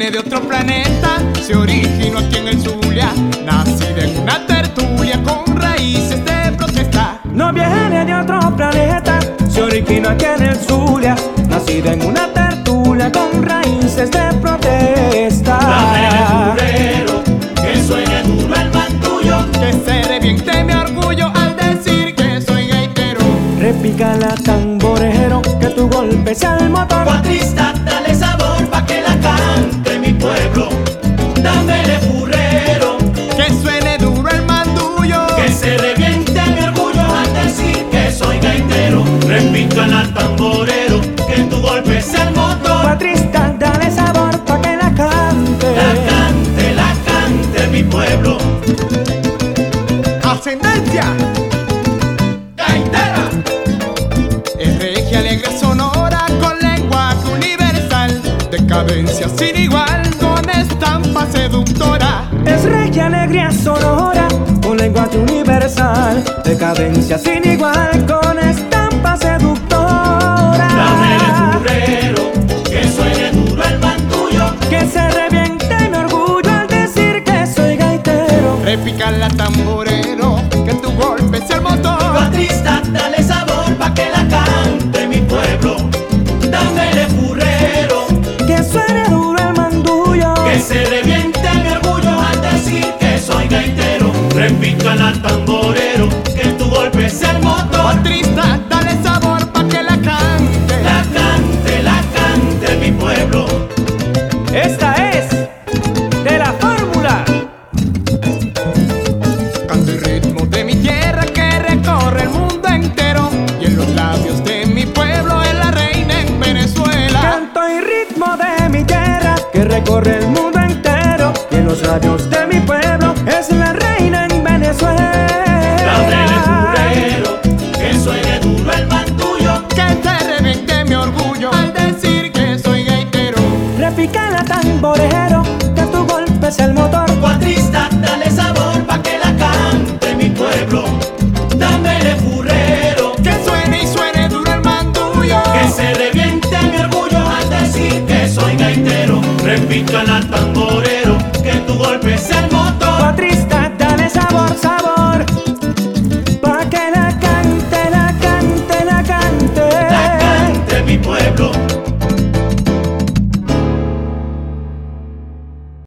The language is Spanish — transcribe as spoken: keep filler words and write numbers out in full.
viene de otro planeta, se originó aquí en el Zulia, nacida en una tertulia con raíces de protesta. No viene de otro planeta, se originó aquí en el Zulia, nacida en una tertulia con raíces de protesta. Dame el burrero, que suene duro el mandullo, que se reviente mi orgullo al decir que soy gaitero. Repícala tamborero, que tu golpe sea el motor. Cuatrista, dale sabor pa' que la cante mi pueblo. Dámele burrero, que suene duro el mandullo, que se reviente mi orgullo al decir que soy gaitero. Repícala tamborero, que tu golpe sea el motor. Cuatrista, dale sabor pa' que la cante. La cante, la cante mi pueblo. Ascendencia gaitera, es regia, alegre, sonora, con lenguaje universal, decadencia sin igual, con estampa seductora. Es regia, alegría sonora, con lenguaje universal, decadencia sin igual, con estampa seductora. Dame el burrero, que suene duro el mandullo, que se reviente mi orgullo al decir que soy gaitero. Repícala tamborero, que tu golpe sea el motor. Cuatrista, dale sabor pa' que la cante mi pueblo. Dámele burrero, que suene duro el mandullo, que se reviente mi orgullo al decir que soy gaitero. Repícala tamborero, que tu golpe sea el motor. Cuatrista, dale sabor pa' que la cante. La cante, la cante mi pueblo. esta es de la fórmula. Canta el ritmo de mi tierra que recorre el mundo entero, y en los labios de mi pueblo es la reina en Venezuela. Canto y ritmo de mi tierra que recorre el mundo entero, y en los labios de mi pueblo es la reina en Venezuela. Dámele burrero, que suene duro el mandullo, que se reviente mi orgullo al decir que soy gaitero. Repícala tamborero, que tu golpe es el motor. Cuatrista, dale sabor pa' que la cante mi pueblo. Dámele burrero, Que suene y suene duro el mandullo, que se reviente mi orgullo al decir que soy gaitero. Repícala tamborero, que tu golpe sea el motor. Cuatrista,